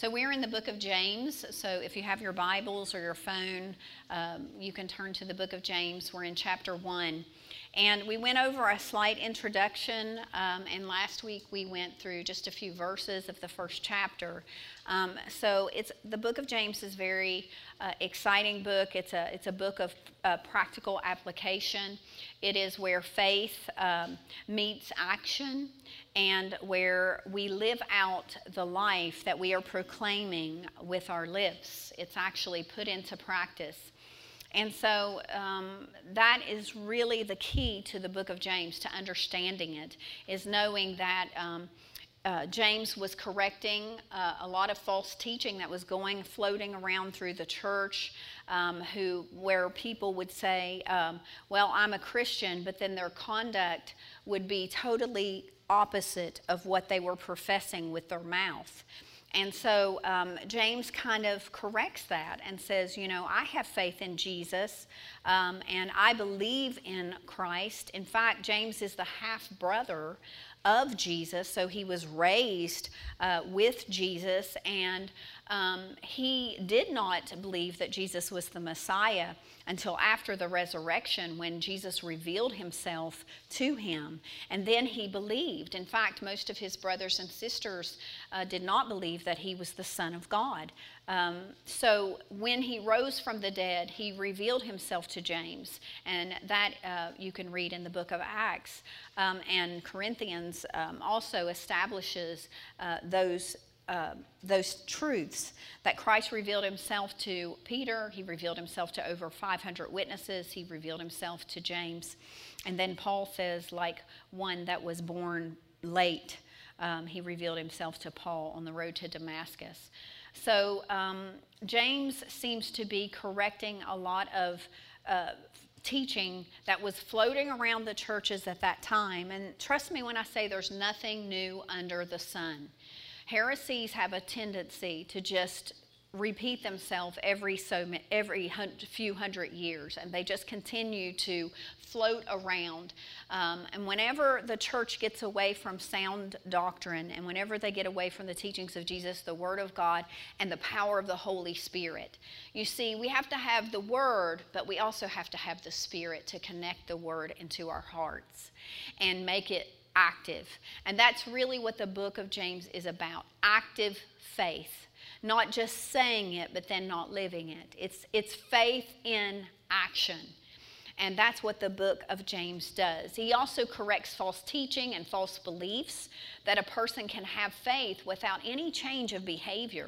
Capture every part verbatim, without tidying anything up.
So we're in the book of James. So if you have your Bibles or your phone, um, you can turn to the book of James. We're in chapter one. And we went over a slight introduction, um, and last week we went through just a few verses of the first chapter. Um, so it's the book of James is a very uh, exciting book. It's a it's a book of uh, practical application. It is where faith um, meets action, and where we live out the life that we are proclaiming with our lips. It's actually put into practice. And so um, that is really the key to the book of James, to understanding it, is knowing that um, uh, James was correcting uh, a lot of false teaching that was going, floating around through the church, um, who, where people would say, um, well, I'm a Christian, but then their conduct would be totally opposite of what they were professing with their mouth. And so um, James kind of corrects that and says, you know, I have faith in Jesus, um, and I believe in Christ. In fact, James is the half-brother of Jesus, so he was raised uh, with Jesus, and um, he did not believe that Jesus was the Messiah until after the resurrection, when Jesus revealed himself to him. And then he believed. In fact, most of his brothers and sisters uh, did not believe that he was the Son of God. Um, so when he rose from the dead, he revealed himself to James. And that uh, you can read in the book of Acts. Um, and Corinthians um, also establishes uh, those Uh, those truths, that Christ revealed himself to Peter. He revealed himself to over five hundred witnesses. He revealed himself to James. And then Paul says, like one that was born late, um, he revealed himself to Paul on the road to Damascus. So um, James seems to be correcting a lot of uh, teaching that was floating around the churches at that time. And trust me when I say there's nothing new under the sun. Heresies have a tendency to just repeat themselves every so every few hundred years, and they just continue to float around. Um, and whenever the church gets away from sound doctrine, and whenever they get away from the teachings of Jesus, the Word of God, and the power of the Holy Spirit, you see, we have to have the Word, but we also have to have the Spirit to connect the Word into our hearts and make it active. And that's really what the book of James is about. Active faith. Not just saying it, but then not living it. It's, it's faith in action. And that's what the book of James does. He also corrects false teaching and false beliefs, that a person can have faith without any change of behavior.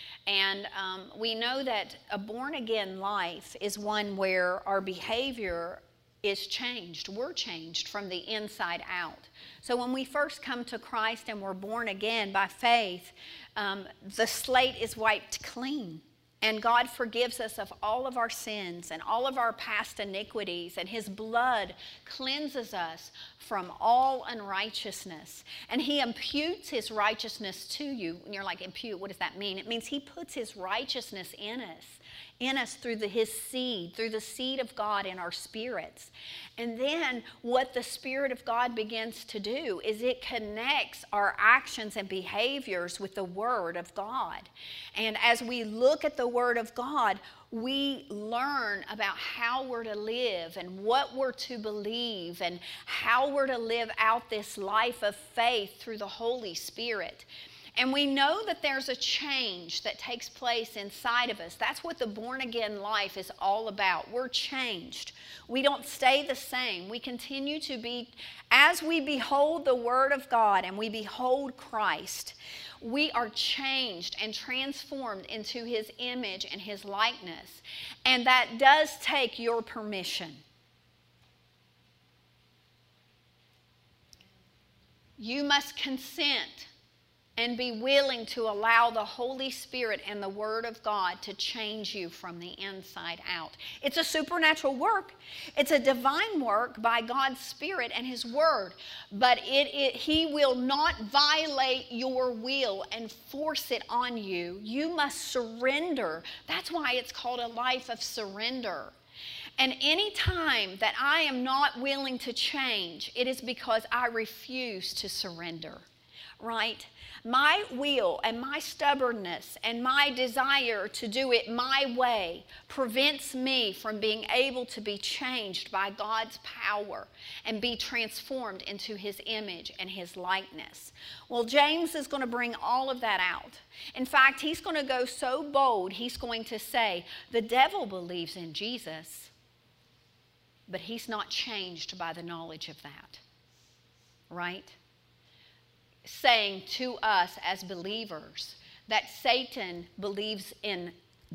And um, we know that a born-again life is one where our behavior is changed. We're changed from the inside out. So when we first come to Christ and we're born again by faith, um, the slate is wiped clean. And God forgives us of all of our sins and all of our past iniquities. And His blood cleanses us from all unrighteousness. And He imputes His righteousness to you. And you're like, impute, what does that mean? It means He puts His righteousness in us. In us through the, His seed, through the seed of God in our spirits. And then what the Spirit of God begins to do is it connects our actions and behaviors with the Word of God. And as we look at the Word of God, we learn about how we're to live and what we're to believe and how we're to live out this life of faith through the Holy Spirit. And we know that there's a change that takes place inside of us. That's what the born-again life is all about. We're changed. We don't stay the same. We continue to be, as we behold the Word of God and we behold Christ, we are changed and transformed into His image and His likeness. And that does take your permission. You must consent and be willing to allow the Holy Spirit and the Word of God to change you from the inside out. It's a supernatural work. It's a divine work by God's Spirit and His Word. But it, it, He will not violate your will and force it on you. You must surrender. That's why it's called a life of surrender. And any time that I am not willing to change, it is because I refuse to surrender. right? My will and my stubbornness and my desire to do it my way prevents me from being able to be changed by God's power and be transformed into His image and His likeness. Well, James is going to bring all of that out. In fact, he's going to go so bold, he's going to say, the devil believes in Jesus, but he's not changed by the knowledge of that, right? Saying to us as believers that Satan believes in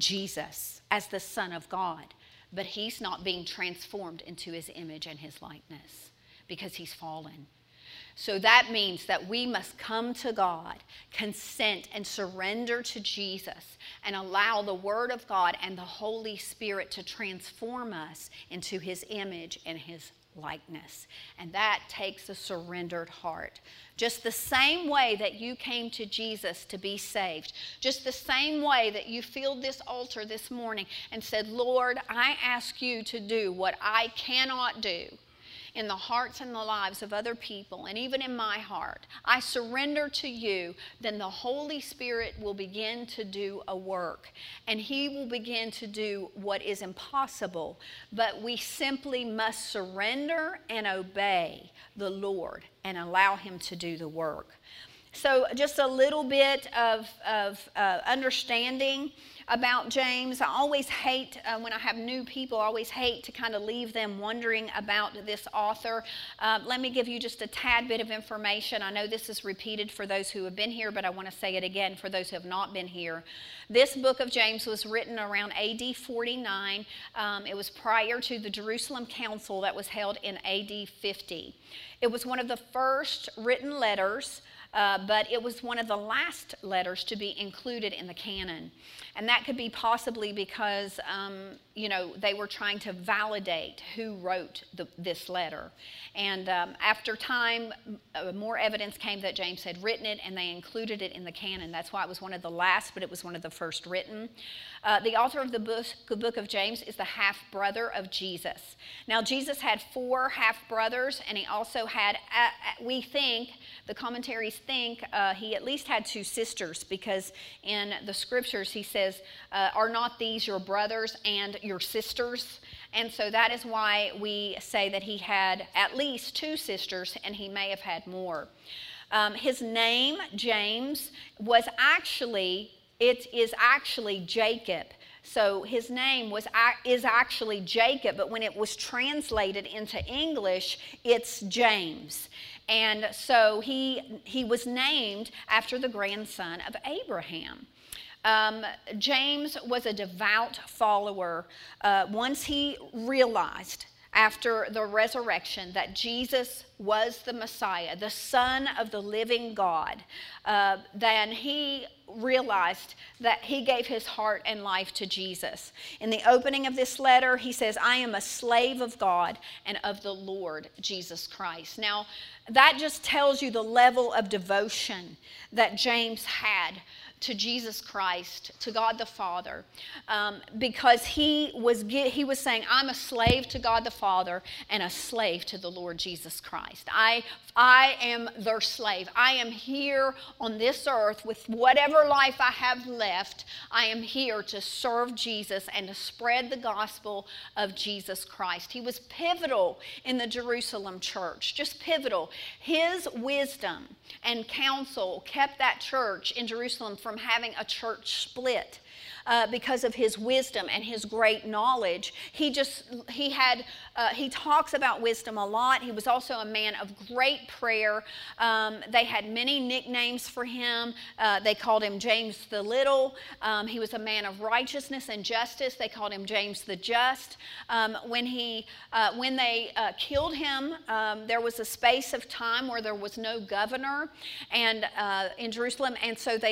Jesus as the Son of God, but he's not being transformed into His image and His likeness because he's fallen. So that means that we must come to God, consent and surrender to Jesus, and allow the Word of God and the Holy Spirit to transform us into His image and His likeness. And that takes a surrendered heart. Just the same way that you came to Jesus to be saved, just the same way that you filled this altar this morning and said, Lord, I ask you to do what I cannot do in the hearts and the lives of other people, and even in my heart, I surrender to you, then the Holy Spirit will begin to do a work, and He will begin to do what is impossible, but we simply must surrender and obey the Lord and allow Him to do the work. So just a little bit of, of uh, understanding about James. I always hate, uh, when I have new people, I always hate to kind of leave them wondering about this author. Uh, let me give you just a tad bit of information. I know this is repeated for those who have been here, but I want to say it again for those who have not been here. This book of James was written around A D forty-nine. Um, it was prior to the Jerusalem Council that was held in A D fifty. It was one of the first written letters, Uh, but it was one of the last letters to be included in the canon. And that could be possibly because, um, you know, they were trying to validate who wrote the, this letter. And um, after time, uh, more evidence came that James had written it, and they included it in the canon. That's why it was one of the last, but it was one of the first written. Uh, the author of the book, the book of James is the half-brother of Jesus. Now, Jesus had four half-brothers, and he also had, uh, we think, the commentaries think uh, he at least had two sisters, because in the scriptures he says, uh, are not these your brothers and your sisters? And so that is why we say that he had at least two sisters, and he may have had more. Um, his name, James, was actually, it is actually Jacob. So his name was is actually Jacob, but when it was translated into English, it's James. And so he, he was named after the grandson of Abraham. Um, James was a devout follower. Uh, once he realized after the resurrection that Jesus was the Messiah, the Son of the living God, uh, then he realized that he gave his heart and life to Jesus. In the opening of this letter, he says, I am a slave of God and of the Lord Jesus Christ. Now, that just tells you the level of devotion that James had to Jesus Christ, to God the Father, um, because he was he was saying, I'm a slave to God the Father and a slave to the Lord Jesus Christ. I, I am their slave. I am here on this earth with whatever life I have left. I am here to serve Jesus and to spread the gospel of Jesus Christ. He was pivotal in the Jerusalem church, just pivotal. His wisdom and counsel kept that church in Jerusalem from having a church split. Uh, because of his wisdom and his great knowledge. He just, he had, uh, he talks about wisdom a lot. He was also a man of great prayer. Um, they had many nicknames for him. Uh, they called him James the Little. Um, he was a man of righteousness and justice. They called him James the Just. Um, when he, uh, when they uh, killed him, um, there was a space of time where there was no governor and uh, in Jerusalem, and so they took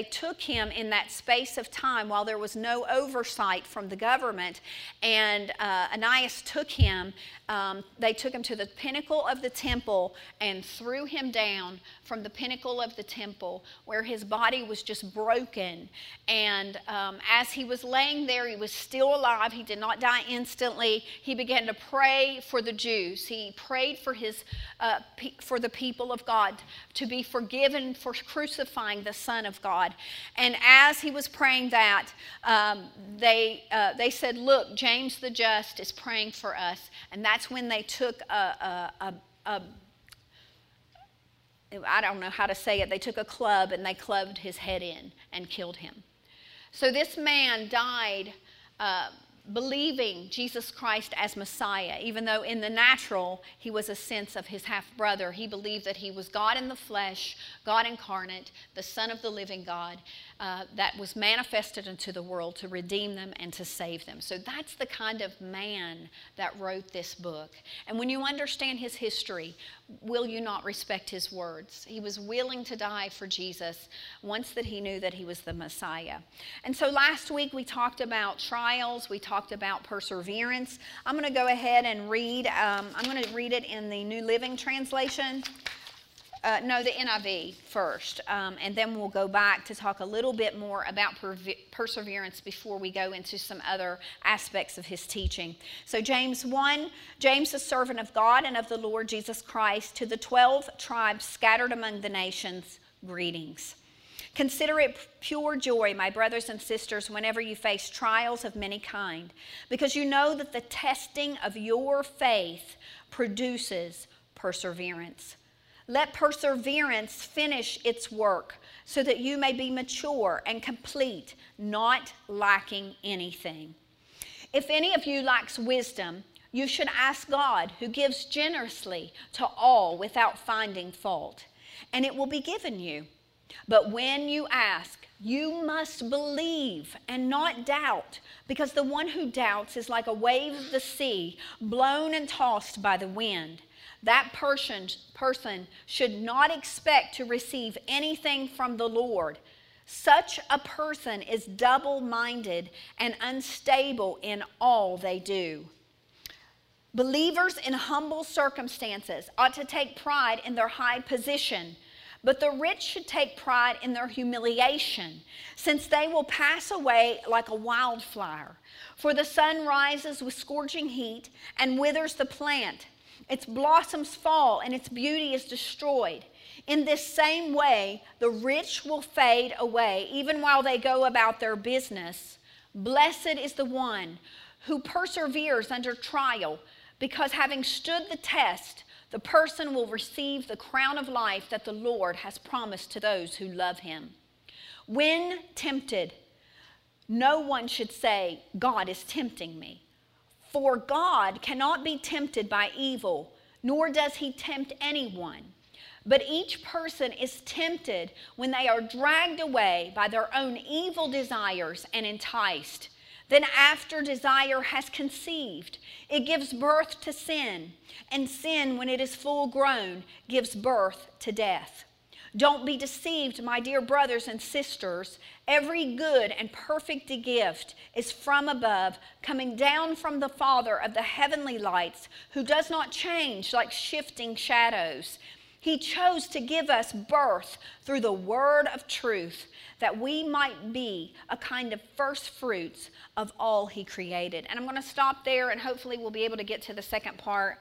him in that space of time while there was no oversight from the government, and uh, Ananias took him. Um, they took him to the pinnacle of the temple and threw him down from the pinnacle of the temple, where his body was just broken. And um, as he was laying there, he was still alive. He did not die instantly. He began to pray for the Jews. He prayed for his uh, pe- for the people of God to be forgiven for crucifying the Son of God. And as he was praying that, um, they uh, they said, "Look, James the Just is praying for us." And that's when they took a, a, a, a I don't know how to say it. They took a club and they clubbed his head in and killed him. So this man died uh, believing Jesus Christ as Messiah, even though in the natural he was a sense of his half-brother. He believed that he was God in the flesh, God incarnate, the Son of the living God, uh, that was manifested into the world to redeem them and to save them. So that's the kind of man that wrote this book. And when you understand his history, will you not respect his words? He was willing to die for Jesus once that he knew that he was the Messiah. And so last week we talked about trials. We talked about perseverance. I'm going to go ahead and read. Um, I'm going to read it in the New Living Translation. Uh, no, the N I V first, um, and then we'll go back to talk a little bit more about perve- perseverance before we go into some other aspects of his teaching. So James one, James, the servant of God and of the Lord Jesus Christ, to the twelve tribes scattered among the nations, greetings. Consider it pure joy, my brothers and sisters, whenever you face trials of many kind, because you know that the testing of your faith produces perseverance. Let perseverance finish its work so that you may be mature and complete, not lacking anything. If any of you lacks wisdom, you should ask God, who gives generously to all without finding fault, and it will be given you. But when you ask, you must believe and not doubt, because the one who doubts is like a wave of the sea, blown and tossed by the wind. That person, person should not expect to receive anything from the Lord. Such a person is double-minded and unstable in all they do. Believers in humble circumstances ought to take pride in their high position, but the rich should take pride in their humiliation, since they will pass away like a wildflower. For the sun rises with scorching heat and withers the plant. Its blossoms fall and its beauty is destroyed. In this same way, the rich will fade away, even while they go about their business. Blessed is the one who perseveres under trial, because having stood the test, the person will receive the crown of life that the Lord has promised to those who love him. When tempted, no one should say, God is tempting me. For God cannot be tempted by evil, nor does he tempt anyone. But each person is tempted when they are dragged away by their own evil desires and enticed. Then after desire has conceived, it gives birth to sin. And sin, when it is full grown, gives birth to death. Don't be deceived, my dear brothers and sisters. Every good and perfect gift is from above, coming down from the Father of the heavenly lights, who does not change like shifting shadows. He chose to give us birth through the word of truth, that we might be a kind of first fruits of all he created. And I'm going to stop there, and hopefully we'll be able to get to the second part.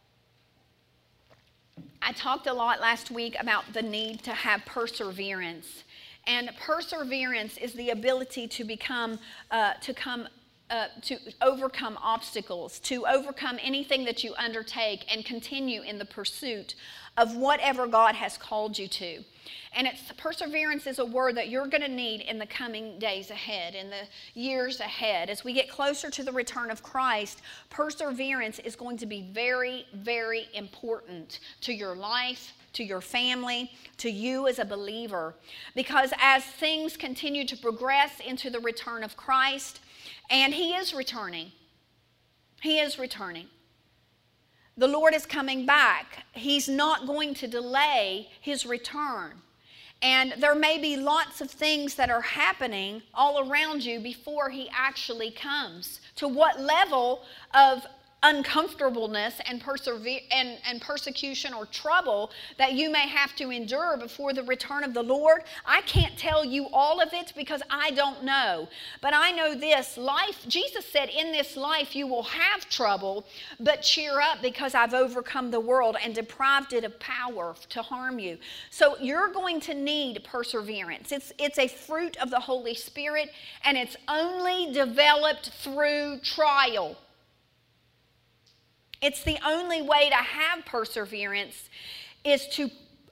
I talked a lot last week about the need to have perseverance. And perseverance is the ability to become, uh, to come, uh, to overcome obstacles, to overcome anything that you undertake and continue in the pursuit of whatever God has called you to. And it's, perseverance is a word that you're going to need in the coming days ahead, in the years ahead. As we get closer to the return of Christ, perseverance is going to be very, very important to your life, to your family, to you as a believer. Because as things continue to progress into the return of Christ, and he is returning, he is returning. The Lord is coming back. He's not going to delay his return. And there may be lots of things that are happening all around you before he actually comes. To what level of uncomfortableness and, persever- and, and persecution or trouble that you may have to endure before the return of the Lord. I can't tell you all of it because I don't know. But I know this, life, Jesus said, in this life you will have trouble, but cheer up because I've overcome the world and deprived it of power to harm you. So you're going to need perseverance. It's, it's a fruit of the Holy Spirit, and it's only developed through trial. It's the only way to have perseverance is to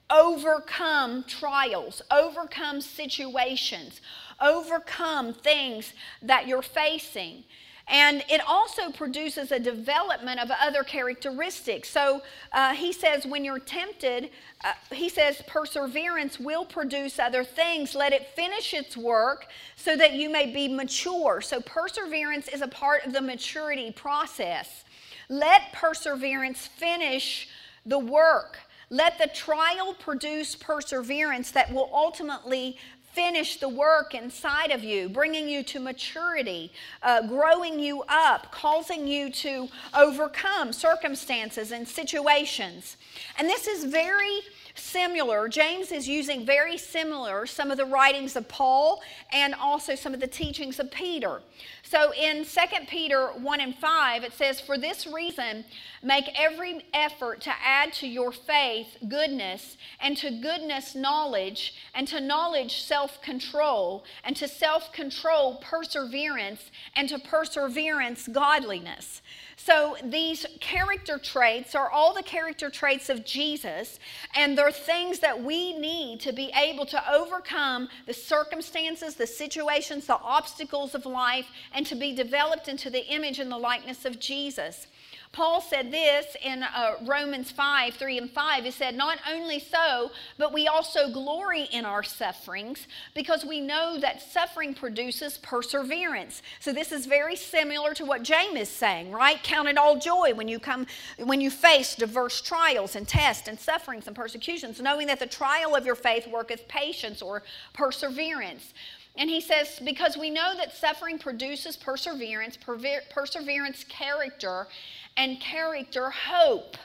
overcome trials, overcome situations, overcome things that you're facing. And it also produces a development of other characteristics. So uh, he says when you're tempted, uh, he says perseverance will produce other things. Let it finish its work so that you may be mature. So perseverance is a part of the maturity process. Let perseverance finish the work. Let the trial produce perseverance that will ultimately finish the work inside of you, bringing you to maturity, uh, growing you up, causing you to overcome circumstances and situations. And this is very similar. James is using very similar some of the writings of Paul and also some of the teachings of Peter. So in Second Peter one and five, it says, "For this reason, make every effort to add to your faith goodness, and to goodness knowledge, and to knowledge self-control, and to self-control perseverance, and to perseverance godliness." So these character traits are all the character traits of Jesus, and they're things that we need to be able to overcome the circumstances, the situations, the obstacles of life, and to be developed into the image and the likeness of Jesus. Paul said this in uh, Romans five, three and five. He said, "Not only so, but we also glory in our sufferings, because we know that suffering produces perseverance." So this is very similar to what James is saying, right? Count it all joy when you come, when you face diverse trials and tests and sufferings and persecutions, knowing that the trial of your faith worketh patience or perseverance. And he says, because we know that suffering produces perseverance, perver- perseverance character, and character hope.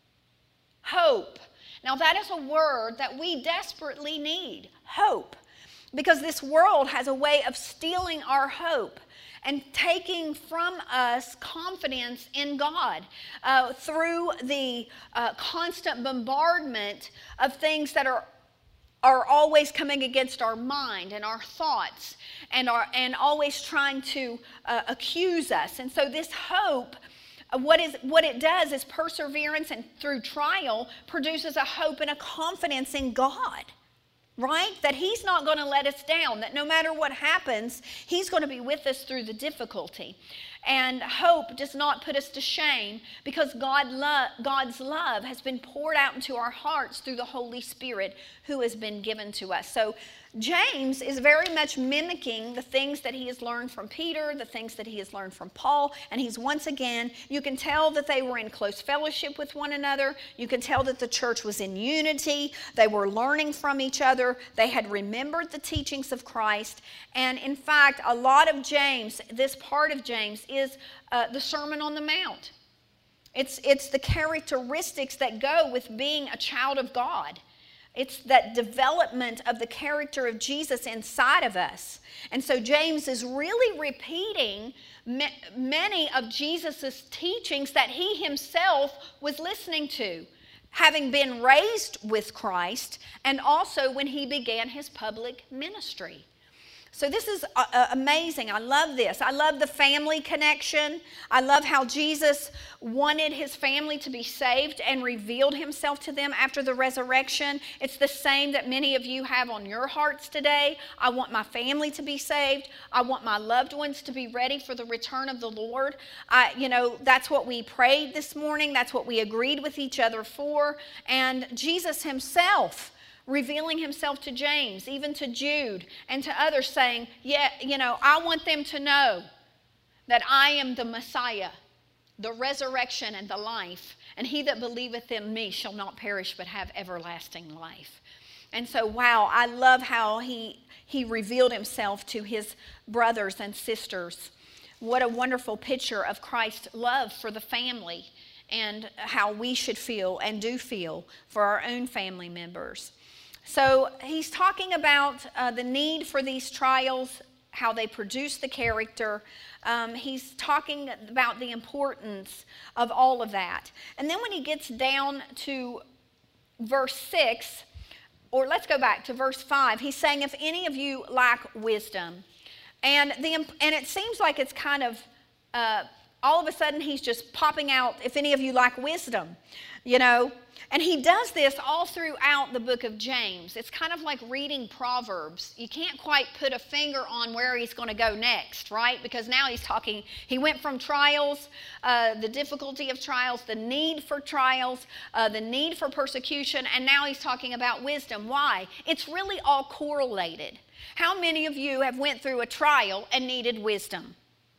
Hope. Now that is a word that we desperately need, hope. Because this world has a way of stealing our hope and taking from us confidence in God uh, through the uh, constant bombardment of things that are are always coming against our mind and our thoughts and, our, and always trying to uh, accuse us. And so this hope, uh, what, is, what it does is perseverance and through trial produces a hope and a confidence in God, right? That He's not going to let us down, that no matter what happens, He's going to be with us through the difficulty. And hope does not put us to shame because God lo- God's love has been poured out into our hearts through the Holy Spirit who has been given to us. So James is very much mimicking the things that he has learned from Peter, the things that he has learned from Paul, and he's once again, you can tell that they were in close fellowship with one another. You can tell that the church was in unity. They were learning from each other. They had remembered the teachings of Christ. And in fact, a lot of James, this part of James, is uh, the Sermon on the Mount. It's, it's the characteristics that go with being a child of God. It's that development of the character of Jesus inside of us. And so James is really repeating many of Jesus' teachings that he himself was listening to, having been raised with Christ, and also when he began his public ministry. So this is uh, amazing. I love this. I love the family connection. I love how Jesus wanted his family to be saved and revealed himself to them after the resurrection. It's the same that many of you have on your hearts today. I want my family to be saved. I want my loved ones to be ready for the return of the Lord. I, you know, that's what we prayed this morning. That's what we agreed with each other for. And Jesus himself revealing himself to James, even to Jude, and to others, saying, yeah, you know, I want them to know that I am the Messiah, the resurrection and the life, and he that believeth in me shall not perish but have everlasting life. And so, wow, I love how he, he revealed himself to his brothers and sisters. What a wonderful picture of Christ's love for the family and how we should feel and do feel for our own family members. So he's talking about uh, the need for these trials, how they produce the character. Um, he's talking about the importance of all of that. And then when he gets down to verse six, or let's go back to verse five, he's saying, if any of you lack wisdom. And, the, and it seems like it's kind of, uh, all of a sudden he's just popping out, if any of you lack wisdom, you know. And he does this all throughout the book of James. It's kind of like reading Proverbs. You can't quite put a finger on where he's going to go next, right? Because now he's talking, he went from trials, uh, the difficulty of trials, the need for trials, uh, the need for persecution, and now he's talking about wisdom. Why? It's really all correlated. How many of you have went through a trial and needed wisdom?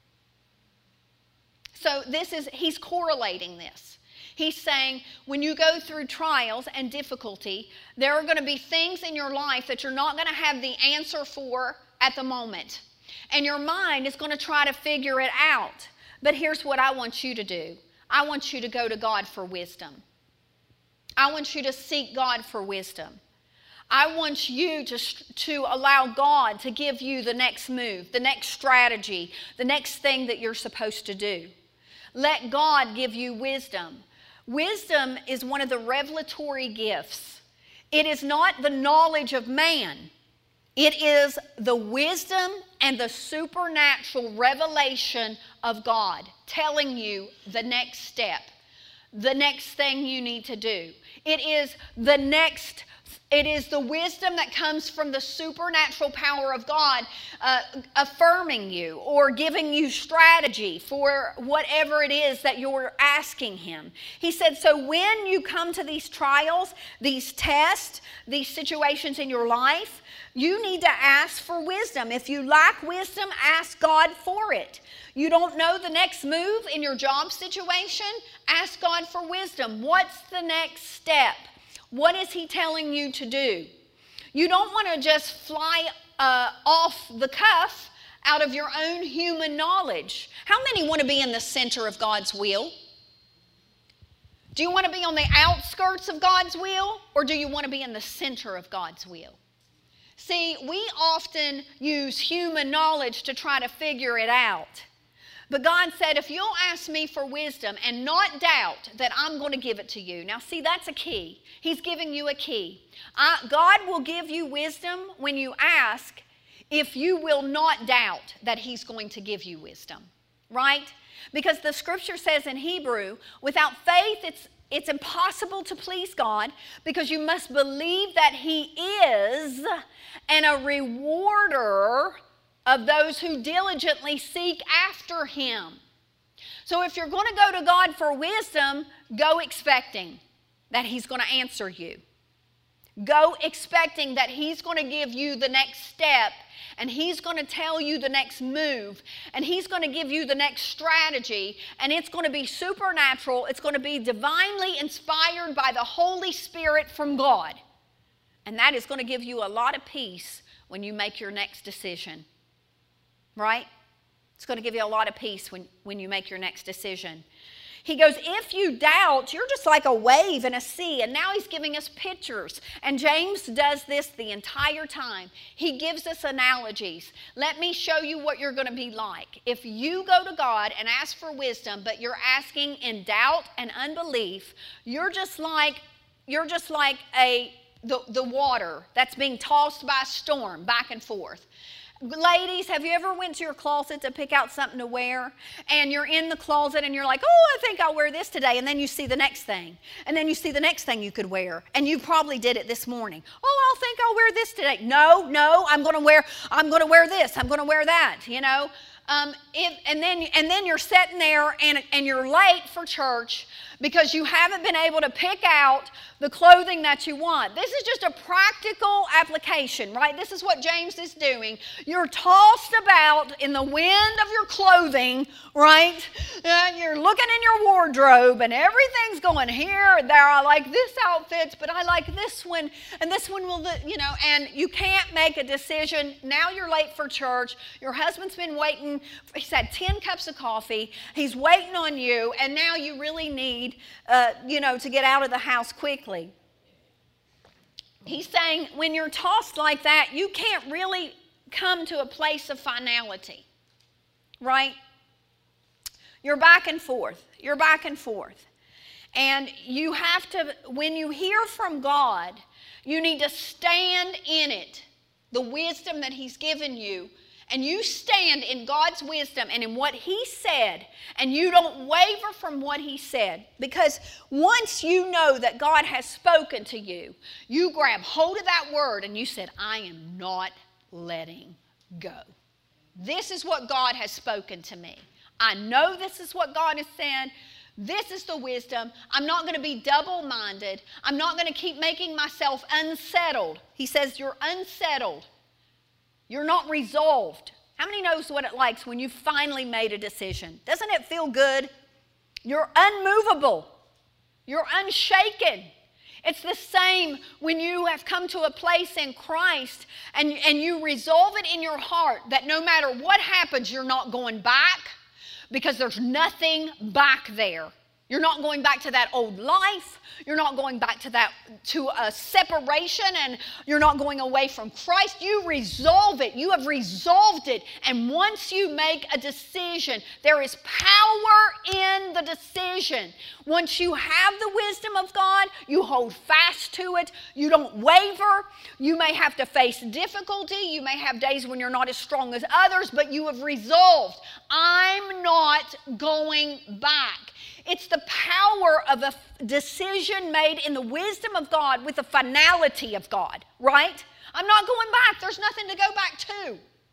So this is, he's correlating this. He's saying when you go through trials and difficulty, there are going to be things in your life that you're not going to have the answer for at the moment. And your mind is going to try to figure it out. But here's what I want you to do. I want you to go to God for wisdom. I want you to seek God for wisdom. I want you to, to allow God to give you the next move, the next strategy, the next thing that you're supposed to do. Let God give you wisdom. Wisdom is one of the revelatory gifts. It is not the knowledge of man. It is the wisdom and the supernatural revelation of God telling you the next step, the next thing you need to do. It is the next It is the wisdom that comes from the supernatural power of God uh, affirming you or giving you strategy for whatever it is that you're asking Him. He said, so when you come to these trials, these tests, these situations in your life, you need to ask for wisdom. If you lack wisdom, ask God for it. You don't know the next move in your job situation? Ask God for wisdom. What's the next step? What is He telling you to do? You don't want to just fly uh, off the cuff out of your own human knowledge. How many want to be in the center of God's will? Do you want to be on the outskirts of God's will, or do you want to be in the center of God's will? See, we often use human knowledge to try to figure it out. But God said, if you'll ask me for wisdom and not doubt that I'm going to give it to you. Now, see, that's a key. He's giving you a key. Uh, God will give you wisdom when you ask if you will not doubt that He's going to give you wisdom, right? Because the scripture says in Hebrew, without faith, it's, it's impossible to please God because you must believe that He is and a rewarder of those who diligently seek after Him. So if you're going to go to God for wisdom, go expecting that He's going to answer you. Go expecting that He's going to give you the next step, and He's going to tell you the next move, and He's going to give you the next strategy, and it's going to be supernatural. It's going to be divinely inspired by the Holy Spirit from God. And that is going to give you a lot of peace when you make your next decision. Right? It's going to give you a lot of peace when, when you make your next decision. He goes, if you doubt, you're just like a wave in a sea. And now he's giving us pictures. And James does this the entire time. He gives us analogies. Let me show you what you're going to be like. If you go to God and ask for wisdom, but you're asking in doubt and unbelief, you're just like, you're just like a, the, the water that's being tossed by a storm back and forth. Ladies, have you ever went to your closet to pick out something to wear? And you're in the closet and you're like, oh, I think I'll wear this today. And then you see the next thing. And then you see the next thing you could wear. And you probably did it this morning. Oh, I think I'll wear this today. No, no, I'm going to wear, I'm going to wear this. I'm going to wear that, you know. um, if, and then and then you're sitting there and, and you're late for church because you haven't been able to pick out the clothing that you want. This is just a practical application, right? This is what James is doing. You're tossed about in the wind of your clothing, right? Uh, you're looking in your wardrobe and everything's going here and there. I like this outfit, but I like this one, and this one will, you know, and you can't make a decision. Now you're late for church. Your husband's been waiting. He's had ten cups of coffee. He's waiting on you, and now you really need, uh, you know, to get out of the house quickly. He's saying when you're tossed like that, you can't really come to a place of finality, right? You're back and forth. You're back and forth. And you have to, when you hear from God, you need to stand in it, the wisdom that He's given you. And you stand in God's wisdom and in what He said, and you don't waver from what He said. Because once you know that God has spoken to you, you grab hold of that word and you said, I am not letting go. This is what God has spoken to me. I know this is what God has said. This is the wisdom. I'm not going to be double-minded. I'm not going to keep making myself unsettled. He says you're unsettled. You're not resolved. How many knows what it likes when you finally made a decision? Doesn't it feel good? You're unmovable. You're unshaken. It's the same when you have come to a place in Christ and, and you resolve it in your heart that no matter what happens, you're not going back because there's nothing back there. You're not going back to that old life. You're not going back to that, to a separation, and you're not going away from Christ. You resolve it. You have resolved it. And once you make a decision, there is power in the decision. Once you have the wisdom of God, you hold fast to it. You don't waver. You may have to face difficulty. You may have days when you're not as strong as others, but you have resolved, I'm not going back. It's the power of a decision made in the wisdom of God with the finality of God, right? I'm not going back. There's nothing to go back to.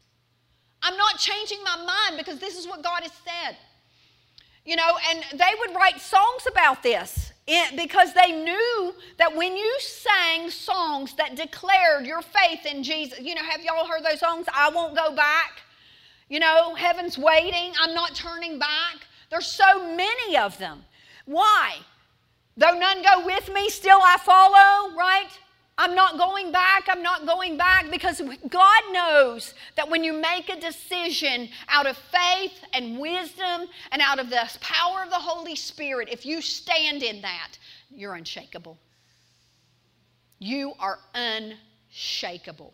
I'm not changing my mind because this is what God has said. You know, and they would write songs about this because they knew that when you sang songs that declared your faith in Jesus, you know, have y'all heard those songs? I won't go back. You know, heaven's waiting. I'm not turning back. There's so many of them. Why? Though none go with me, still I follow, right? I'm not going back, I'm not going back, because God knows that when you make a decision out of faith and wisdom and out of the power of the Holy Spirit, if you stand in that, you're unshakable. You are unshakable.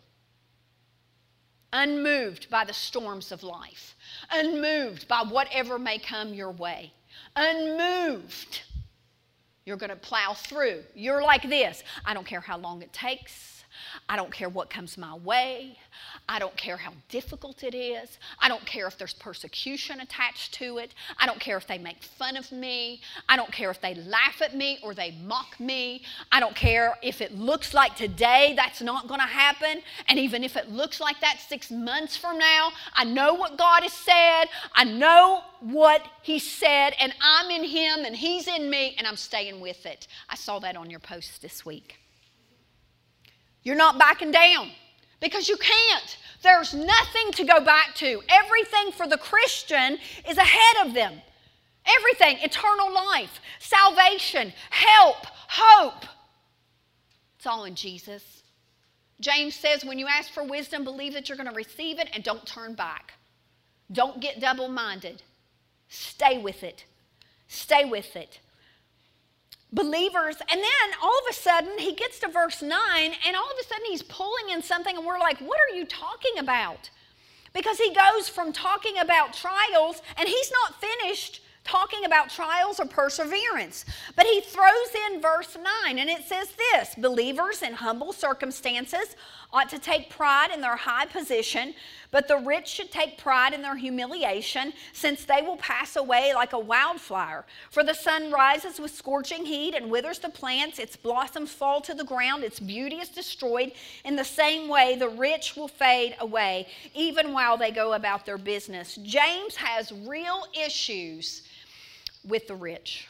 Unmoved by the storms of life. Unmoved by whatever may come your way. Unmoved. You're going to plow through. You're like this. I don't care how long it takes. I don't care what comes my way. I don't care how difficult it is. I don't care if there's persecution attached to it. I don't care if they make fun of me. I don't care if they laugh at me or they mock me. I don't care if it looks like today that's not going to happen. And even if it looks like that six months from now, I know what God has said. I know what He said, and I'm in Him and He's in me, and I'm staying with it. I saw that on your post this week. You're not backing down because you can't. There's nothing to go back to. Everything for the Christian is ahead of them. Everything, eternal life, salvation, help, hope. It's all in Jesus. James says when you ask for wisdom, believe that you're going to receive it and don't turn back. Don't get double-minded. Stay with it. Stay with it. Believers, and then all of a sudden he gets to verse nine and all of a sudden he's pulling in something and we're like, what are you talking about? Because he goes from talking about trials and he's not finished talking about trials or perseverance. But he throws in verse nine and it says this, believers in humble circumstances ought to take pride in their high position, but the rich should take pride in their humiliation, since they will pass away like a wildflower. For the sun rises with scorching heat and withers the plants, its blossoms fall to the ground, its beauty is destroyed. In the same way, the rich will fade away, even while they go about their business. James has real issues with the rich.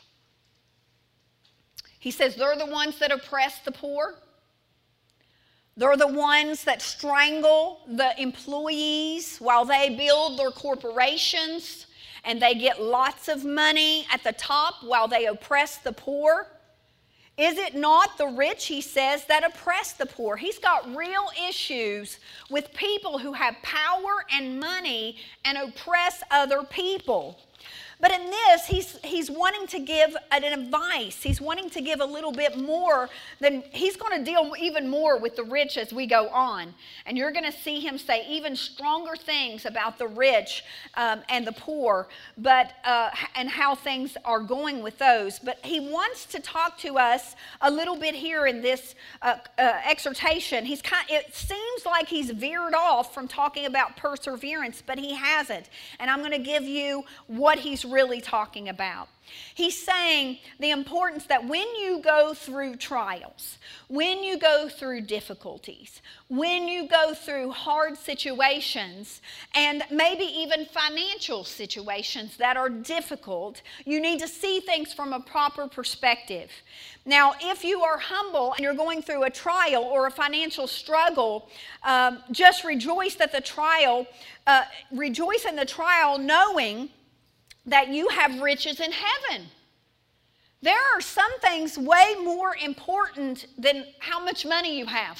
He says they're the ones that oppress the poor. They're the ones that strangle the employees while they build their corporations, and they get lots of money at the top while they oppress the poor. Is it not the rich, he says, that oppress the poor? He's got real issues with people who have power and money and oppress other people. But in this, he's, he's wanting to give an advice. He's wanting to give a little bit more than, he's going to deal even more with the rich as we go on. And you're going to see him say even stronger things about the rich um, and the poor, but uh, and how things are going with those. But he wants to talk to us a little bit here in this uh, uh, exhortation. He's kind, it seems like he's veered off from talking about perseverance, but he hasn't. And I'm going to give you what he's really talking about. He's saying the importance that when you go through trials, when you go through difficulties, when you go through hard situations, and maybe even financial situations that are difficult, you need to see things from a proper perspective. Now, if you are humble and you're going through a trial or a financial struggle, um, just rejoice that the trial, uh, rejoice in the trial knowing that you have riches in heaven. There are some things way more important than how much money you have.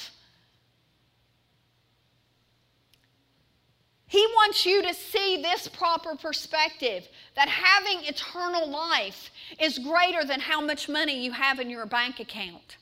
He wants you to see this proper perspective, that having eternal life is greater than how much money you have in your bank account.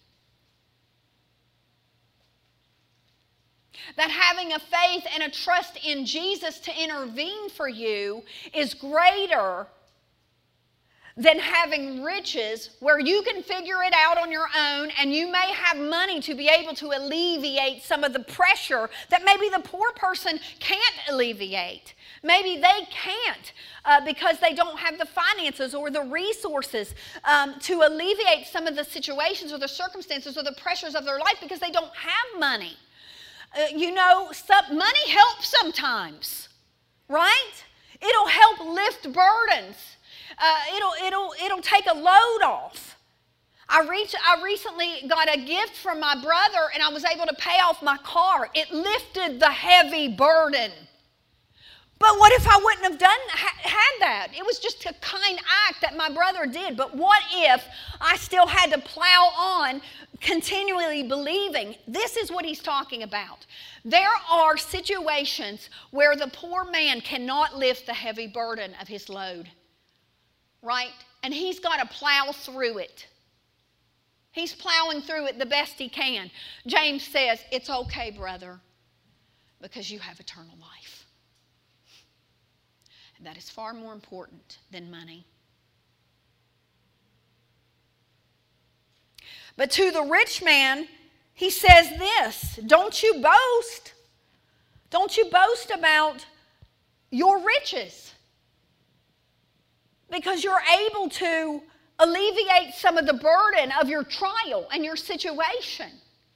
That having a faith and a trust in Jesus to intervene for you is greater than having riches where you can figure it out on your own, and you may have money to be able to alleviate some of the pressure that maybe the poor person can't alleviate. Maybe they can't uh, because they don't have the finances or the resources um, to alleviate some of the situations or the circumstances or the pressures of their life because they don't have money. Uh, you know, some, money helps sometimes, right? It'll help lift burdens. Uh, it'll, it'll, it'll take a load off. I, reach, I recently got a gift from my brother, and I was able to pay off my car. It lifted the heavy burden. But what if I wouldn't have done ha, had that? It was just a kind act that my brother did. But what if I still had to plow on, continually believing? This is what he's talking about. There are situations where the poor man cannot lift the heavy burden of his load, right? And he's got to plow through it. He's plowing through it the best he can. James says, it's okay, brother, because you have eternal life. That is far more important than money. But to the rich man, he says this, don't you boast. Don't you boast about your riches, because you're able to alleviate some of the burden of your trial and your situation.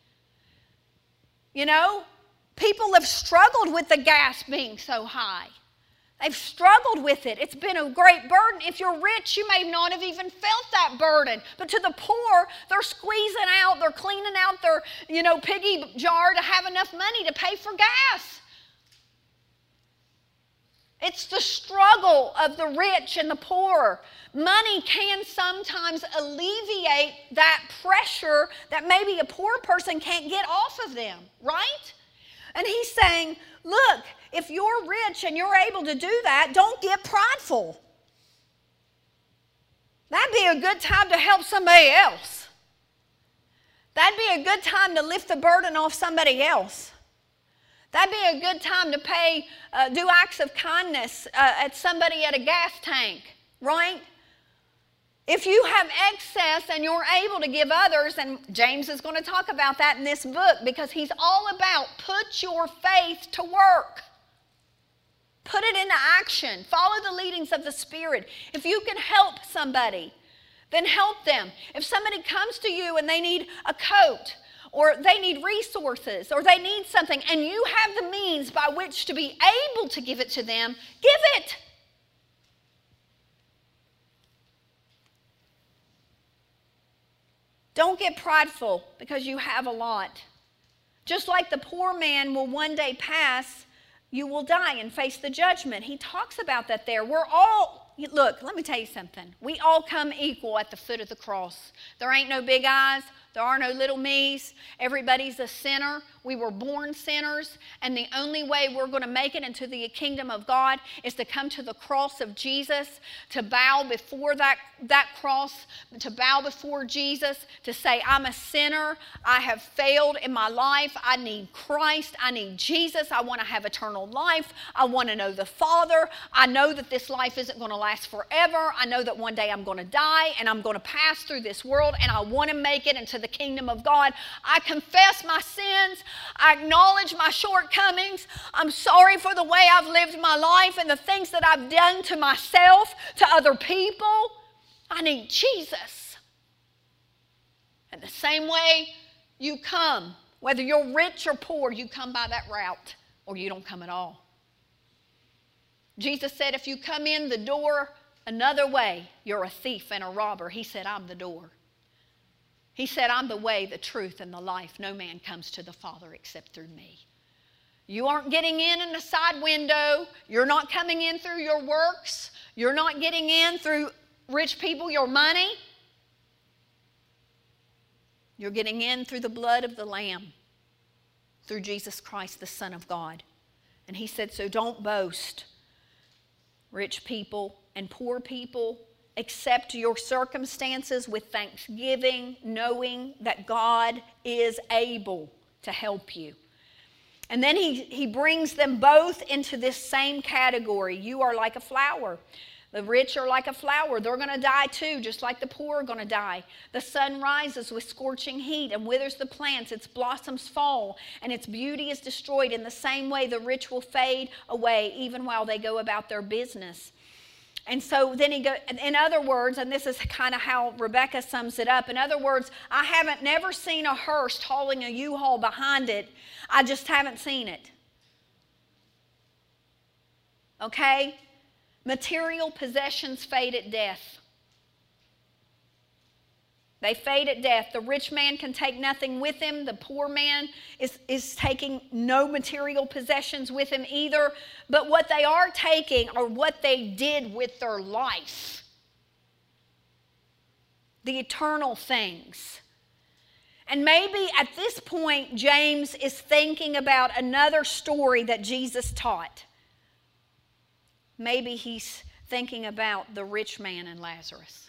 You know, people have struggled with the gas being so high. They've struggled with it. It's been a great burden. If you're rich, you may not have even felt that burden. But to the poor, they're squeezing out, they're cleaning out their, you know, piggy jar to have enough money to pay for gas. It's the struggle of the rich and the poor. Money can sometimes alleviate that pressure that maybe a poor person can't get off of them, right? And he's saying, look, if you're rich and you're able to do that, don't get prideful. That'd be a good time to help somebody else. That'd be a good time to lift the burden off somebody else. That'd be a good time to pay, uh, do acts of kindness uh, at somebody at a gas tank, right? If you have excess and you're able to give others, and James is going to talk about that in this book because he's all about put your faith to work. Put it into action. Follow the leadings of the Spirit. If you can help somebody, then help them. If somebody comes to you and they need a coat, or they need resources, or they need something, and you have the means by which to be able to give it to them, give it. Don't get prideful because you have a lot. Just like the poor man will one day pass, you will die and face the judgment. He talks about that there. We're all, look, let me tell you something. We all come equal at the foot of the cross. There ain't no big eyes. There are no little me's. Everybody's a sinner. We were born sinners, and the only way we're going to make it into the kingdom of God is to come to the cross of Jesus, to bow before that, that cross, to bow before Jesus, to say, I'm a sinner. I have failed in my life. I need Christ. I need Jesus. I want to have eternal life. I want to know the Father. I know that this life isn't going to last forever. I know that one day I'm going to die, and I'm going to pass through this world, and I want to make it into the kingdom of God. I confess my sins. I acknowledge my shortcomings. I'm sorry for the way I've lived my life and the things that I've done to myself, to other people. I need Jesus. And the same way you come, whether you're rich or poor, you come by that route or you don't come at all. Jesus said, if you come in the door another way, you're a thief and a robber. He said, I'm the door. He said, I'm the way, the truth, and the life. No man comes to the Father except through me. You aren't getting in in the side window. You're not coming in through your works. You're not getting in through rich people, your money. You're getting in through the blood of the Lamb, through Jesus Christ, the Son of God. And he said, so don't boast, rich people and poor people. Accept your circumstances with thanksgiving, knowing that God is able to help you. And then he, he brings them both into this same category. You are like a flower. The rich are like a flower. They're going to die too, just like the poor are going to die. The sun rises with scorching heat and withers the plants. Its blossoms fall, and its beauty is destroyed. In the same way, the rich will fade away even while they go about their business. And so then he goes, in other words, and this is kind of how Rebecca sums it up. In other words, I haven't never seen a hearse hauling a U-Haul behind it. I just haven't seen it. Okay? Material possessions fade at death. They fade at death. The rich man can take nothing with him. The poor man is, is taking no material possessions with him either. But what they are taking are what they did with their life. The eternal things. And maybe at this point, James is thinking about another story that Jesus taught. Maybe he's thinking about the rich man and Lazarus.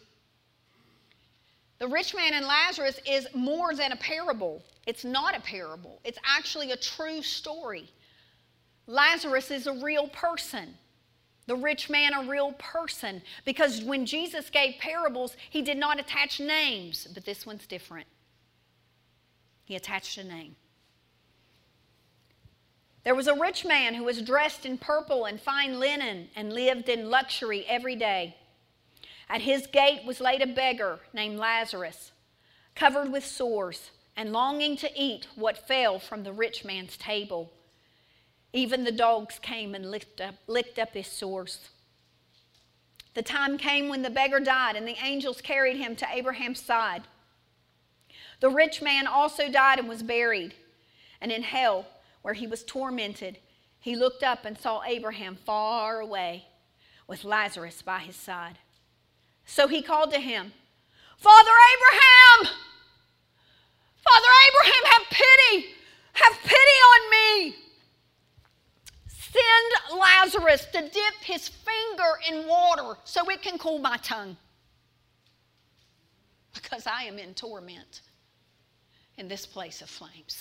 The rich man and Lazarus is more than a parable. It's not a parable. It's actually a true story. Lazarus is a real person. The rich man a real person. Because when Jesus gave parables, he did not attach names. But this one's different. He attached a name. There was a rich man who was dressed in purple and fine linen and lived in luxury every day. At his gate was laid a beggar named Lazarus, covered with sores and longing to eat what fell from the rich man's table. Even the dogs came and licked up, licked up his sores. The time came when the beggar died, and the angels carried him to Abraham's side. The rich man also died and was buried. And in hell, where he was tormented, he looked up and saw Abraham far away with Lazarus by his side. So he called to him, Father Abraham! Father Abraham, have pity! Have pity on me! Send Lazarus to dip his finger in water so it can cool my tongue. Because I am in torment in this place of flames.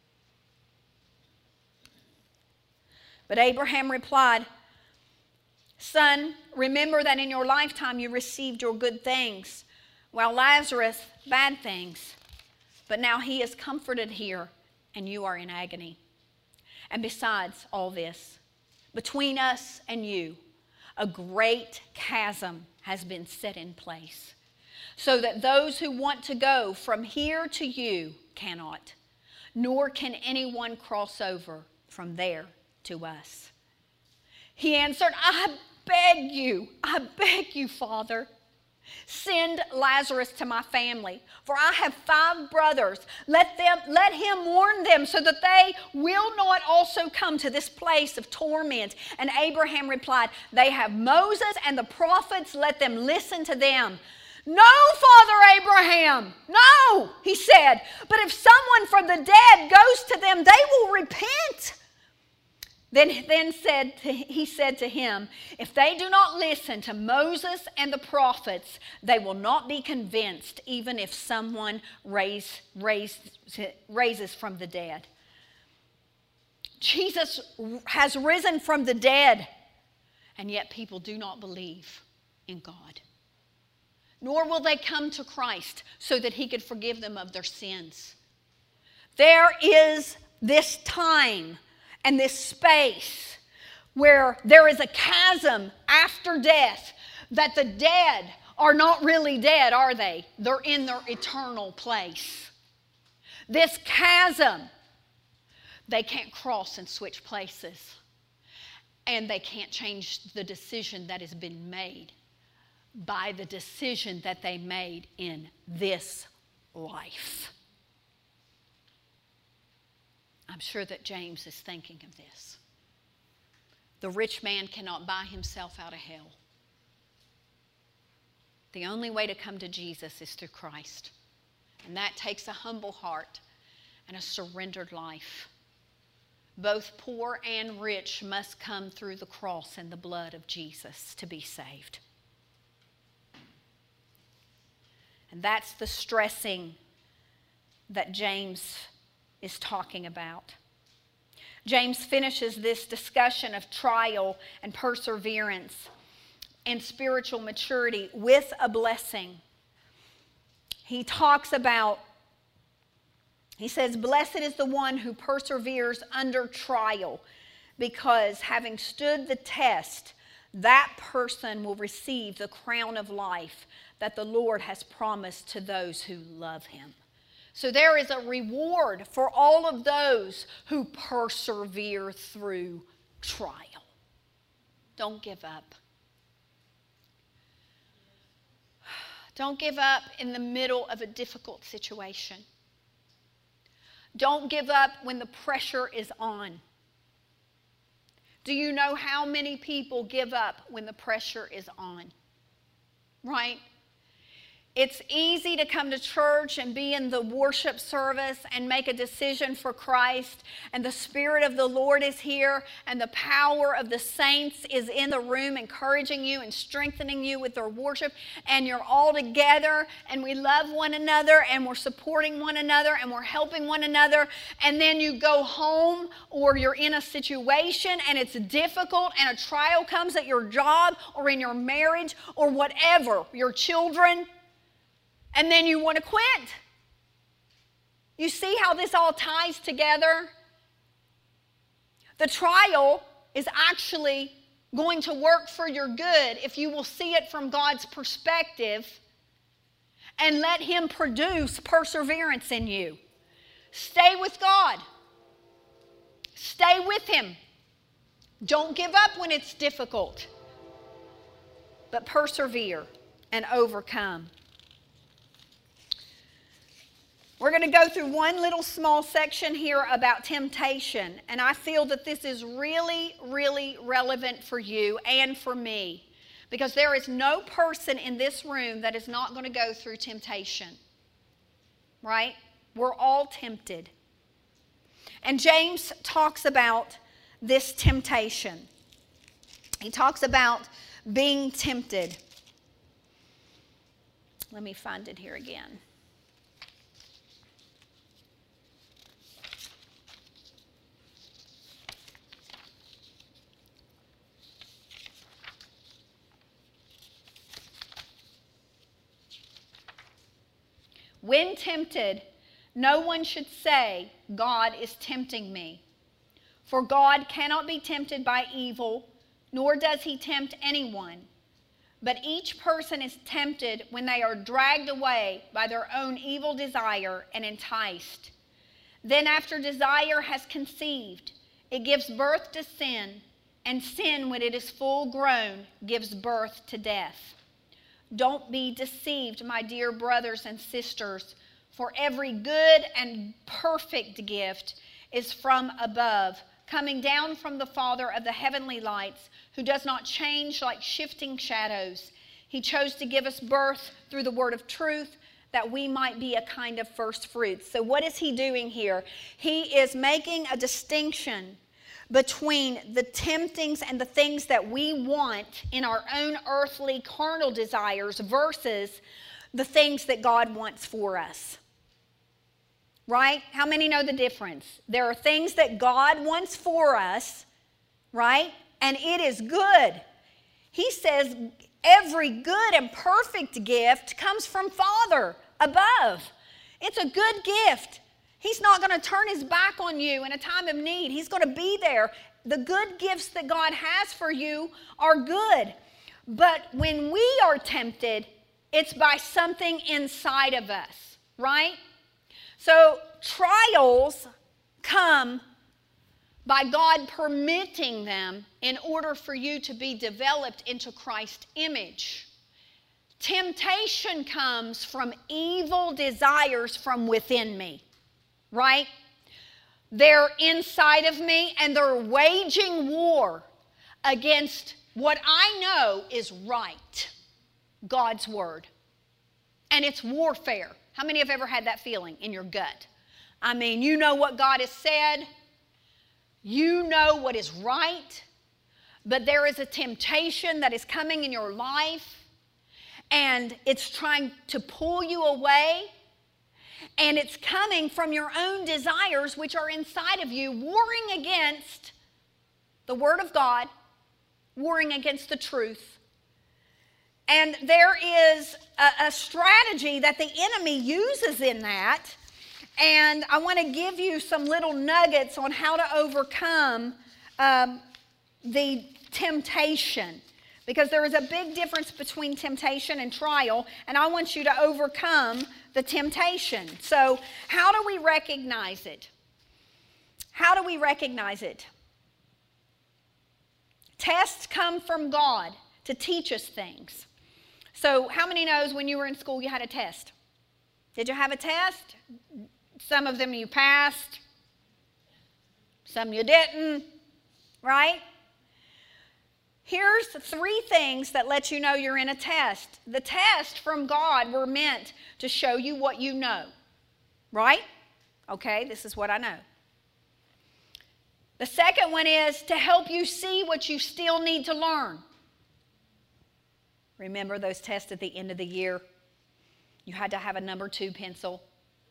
But Abraham replied, Son, remember that in your lifetime you received your good things, while Lazarus bad things. But now he is comforted here, and you are in agony. And besides all this, between us and you, a great chasm has been set in place, so that those who want to go from here to you cannot, nor can anyone cross over from there to us. He answered, I beg you, I beg you, Father, send Lazarus to my family, for I have five brothers. Let them, let him warn them so that they will not also come to this place of torment. And Abraham replied, they have Moses and the prophets. Let them listen to them. No, Father Abraham, no, he said. But if someone from the dead goes to them, they will repent. Then, then said to, he said to him, if they do not listen to Moses and the prophets, they will not be convinced, even if someone raise, raise, raises from the dead. Jesus has risen from the dead, and yet people do not believe in God. Nor will they come to Christ so that he could forgive them of their sins. There is this time and this space where there is a chasm after death, that the dead are not really dead, are they? They're in their eternal place. This chasm, they can't cross and switch places. And they can't change the decision that has been made by the decision that they made in this life. I'm sure that James is thinking of this. The rich man cannot buy himself out of hell. The only way to come to Jesus is through Christ. And that takes a humble heart and a surrendered life. Both poor and rich must come through the cross and the blood of Jesus to be saved. And that's the stressing that James is talking about. James finishes this discussion of trial and perseverance and spiritual maturity with a blessing. He talks about, he says, blessed is the one who perseveres under trial, because having stood the test, that person will receive the crown of life that the Lord has promised to those who love him. So there is a reward for all of those who persevere through trial. Don't give up. Don't give up in the middle of a difficult situation. Don't give up when the pressure is on. Do you know how many people give up when the pressure is on? Right? It's easy to come to church and be in the worship service and make a decision for Christ, and the Spirit of the Lord is here, and the power of the saints is in the room encouraging you and strengthening you with their worship, and you're all together, and we love one another, and we're supporting one another, and we're helping one another, and then you go home, or you're in a situation and it's difficult, and a trial comes at your job or in your marriage or whatever, your children, and then you want to quit. You see how this all ties together? The trial is actually going to work for your good if you will see it from God's perspective and let him produce perseverance in you. Stay with God. Stay with him. Don't give up when it's difficult, but persevere and overcome. We're going to go through one little small section here about temptation, and I feel that this is really, really relevant for you and for me, because there is no person in this room that is not going to go through temptation, right? We're all tempted. And James talks about this temptation. He talks about being tempted. Let me find it here again. When tempted, no one should say, God is tempting me. For God cannot be tempted by evil, nor does he tempt anyone. But each person is tempted when they are dragged away by their own evil desire and enticed. Then after desire has conceived, it gives birth to sin, and sin, when it is full grown, gives birth to death. Don't be deceived, my dear brothers and sisters, for every good and perfect gift is from above, coming down from the Father of the heavenly lights, who does not change like shifting shadows. He chose to give us birth through the word of truth, that we might be a kind of first fruits. So what is he doing here? He is making a distinction between the temptings and the things that we want in our own earthly carnal desires versus the things that God wants for us. Right? How many know the difference? There are things that God wants for us, right? And it is good. He says every good and perfect gift comes from Father above. It's a good gift. He's not going to turn his back on you in a time of need. He's going to be there. The good gifts that God has for you are good. But when we are tempted, it's by something inside of us, right? So trials come by God permitting them in order for you to be developed into Christ's image. Temptation comes from evil desires from within me, right? They're inside of me and they're waging war against what I know is right, God's word. And it's warfare. How many have ever had that feeling in your gut? I mean, you know what God has said. You know what is right. But there is a temptation that is coming in your life. And it's trying to pull you away. And it's coming from your own desires, which are inside of you, warring against the Word of God, warring against the truth. And there is a, a strategy that the enemy uses in that. And I want to give you some little nuggets on how to overcome um, the temptation. Because there is a big difference between temptation and trial. And I want you to overcome the temptation. So how do we recognize it? How do we recognize it? Tests come from God to teach us things. So how many knows when you were in school you had a test? Did you have a test? Some of them you passed. Some you didn't. Right? Here's three things that let you know you're in a test. The tests from God were meant to show you what you know. Right? Okay, this is what I know. The second one is to help you see what you still need to learn. Remember those tests at the end of the year? You had to have a number two pencil.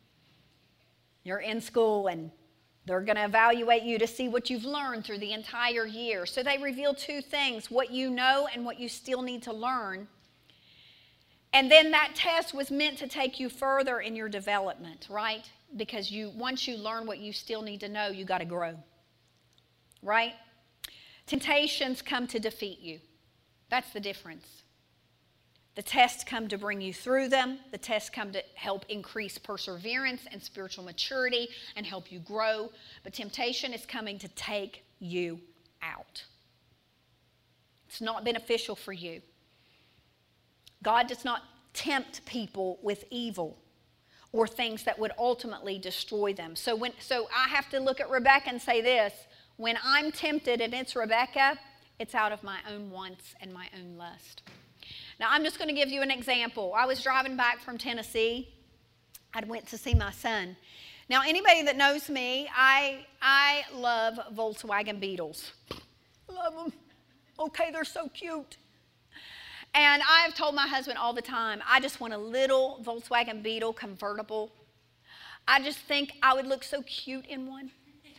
You're in school and they're going to evaluate you to see what you've learned through the entire year. So they reveal two things, what you know and what you still need to learn. And then that test was meant to take you further in your development, right? Because you, once you learn what you still need to know, you got to grow, right? Temptations come to defeat you. That's the difference. The tests come to bring you through them. The tests come to help increase perseverance and spiritual maturity and help you grow. But temptation is coming to take you out. It's not beneficial for you. God does not tempt people with evil or things that would ultimately destroy them. So, when, so I have to look at Rebecca and say this. When I'm tempted and it's Rebecca, it's out of my own wants and my own lust. Now, I'm just going to give you an example. I was driving back from Tennessee. I went to see my son. Now, anybody that knows me, I, I love Volkswagen Beetles. Love them. Okay, they're so cute. And I've told my husband all the time, I just want a little Volkswagen Beetle convertible. I just think I would look so cute in one.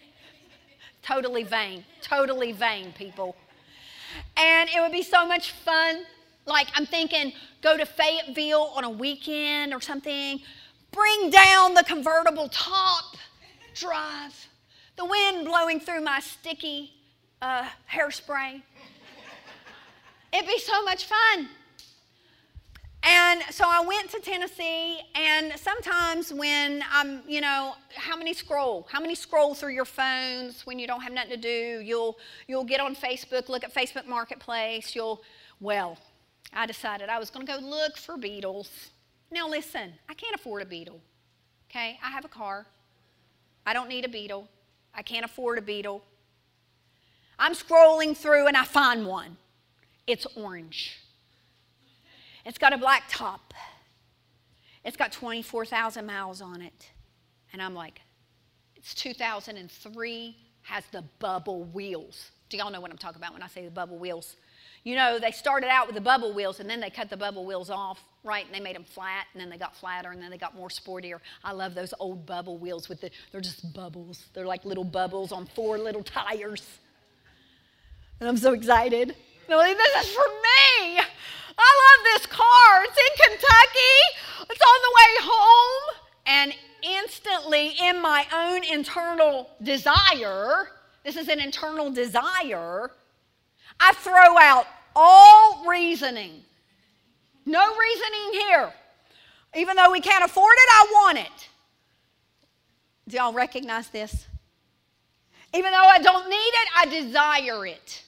Totally vain. Totally vain, people. And it would be so much fun. Like, I'm thinking, go to Fayetteville on a weekend or something, bring down the convertible top, drive, the wind blowing through my sticky uh, hairspray. It'd be so much fun. And so I went to Tennessee, and sometimes when I'm, you know, how many scroll? How many scroll through your phones when you don't have nothing to do? You'll, you'll get on Facebook, look at Facebook Marketplace. You'll, well, I decided I was going to go look for Beetles. Now listen, I can't afford a Beetle, okay? I have a car. I don't need a Beetle. I can't afford a Beetle. I'm scrolling through, and I find one. It's orange. It's got a black top. It's got twenty-four thousand miles on it. And I'm like, it's two thousand three, has the bubble wheels. Do y'all know what I'm talking about when I say the bubble wheels? You know, they started out with the bubble wheels, and then they cut the bubble wheels off, right? And they made them flat, and then they got flatter, and then they got more sportier. I love those old bubble wheels with the, they're just bubbles. They're like little bubbles on four little tires. And I'm so excited. No, this is for me. I love this car. It's in Kentucky. It's on the way home. And instantly, in my own internal desire, this is an internal desire, I throw out all reasoning. No reasoning here. Even though we can't afford it, I want it. Do y'all recognize this? Even though I don't need it, I desire it.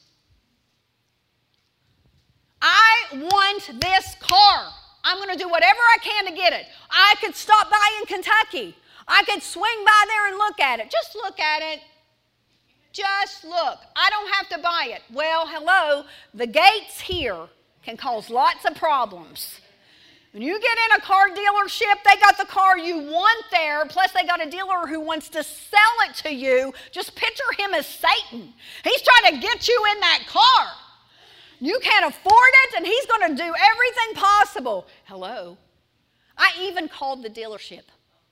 I want this car. I'm going to do whatever I can to get it. I could stop by in Kentucky. I could swing by there and look at it. Just look at it. Just look. I don't have to buy it. Well, hello, the gates here can cause lots of problems. When you get in a car dealership, they got the car you want there, plus they got a dealer who wants to sell it to you. Just picture him as Satan. He's trying to get you in that car. You can't afford it, and he's going to do everything possible. Hello. I even called the dealership.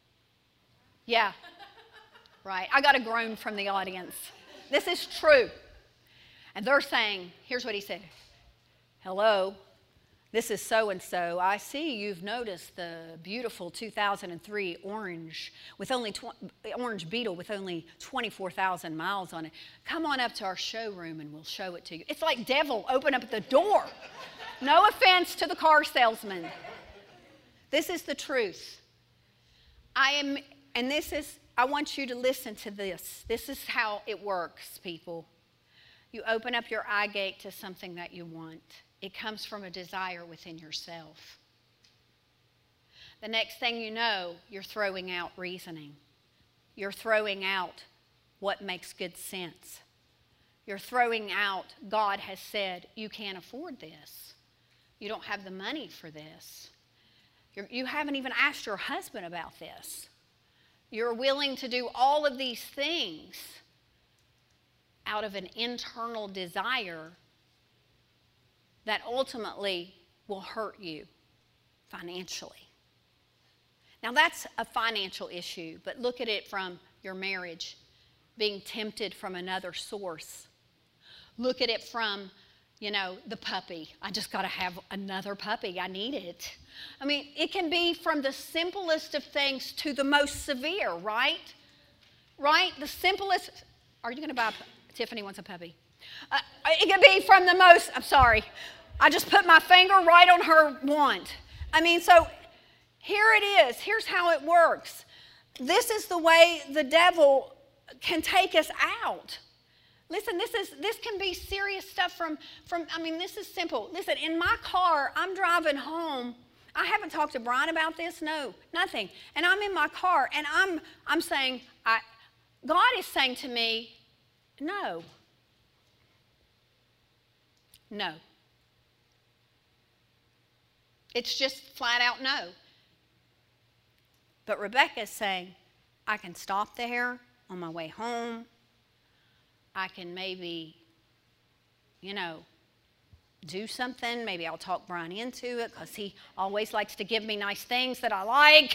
Yeah. Right. I got a groan from the audience. This is true. And they're saying, here's what he said. Hello, this is so-and-so. I see you've noticed the beautiful two thousand three orange with only tw- orange Beetle with only twenty-four thousand miles on it. Come on up to our showroom and we'll show it to you. It's like devil, open up the door. No offense to the car salesman. This is the truth. I am, and this is, I want you to listen to this. This is how it works, people. You open up your eye gate to something that you want. It comes from a desire within yourself. The next thing you know, you're throwing out reasoning. You're throwing out what makes good sense. You're throwing out, God has said, you can't afford this. You don't have the money for this. You're, you haven't even asked your husband about this. You're willing to do all of these things out of an internal desire that ultimately will hurt you financially. Now that's a financial issue, but look at it from your marriage, being tempted from another source. Look at it from, you know, the puppy. I just got to have another puppy. I need it. I mean, it can be from the simplest of things to the most severe, right? Right? The simplest. Are you going to buy a puppy? Tiffany wants a puppy. Uh, it can be from the most, I'm sorry. I just put my finger right on her want. I mean, so here it is. Here's how it works. This is the way the devil can take us out. Listen, this is this can be serious stuff from, from, I mean, this is simple. Listen, in my car, I'm driving home. I haven't talked to Brian about this. No, nothing. And I'm in my car, and I'm I'm saying, I, God is saying to me, no. No. It's just flat out no. But Rebecca's saying, I can stop there on my way home. I can maybe, you know, do something. Maybe I'll talk Brian into it because he always likes to give me nice things that I like.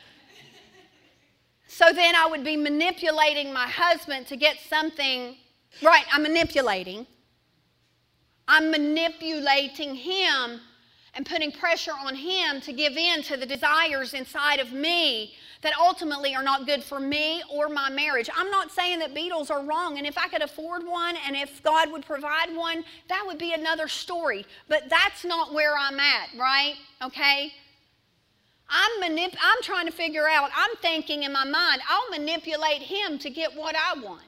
So then I would be manipulating my husband to get something. Right, I'm manipulating. I'm manipulating him. and putting pressure on him to give in to the desires inside of me that ultimately are not good for me or my marriage. I'm not saying that Beetles are wrong, and if I could afford one and if God would provide one, that would be another story. But that's not where I'm at, right? Okay? I'm, manip- I'm trying to figure out, I'm thinking in my mind, I'll manipulate him to get what I want.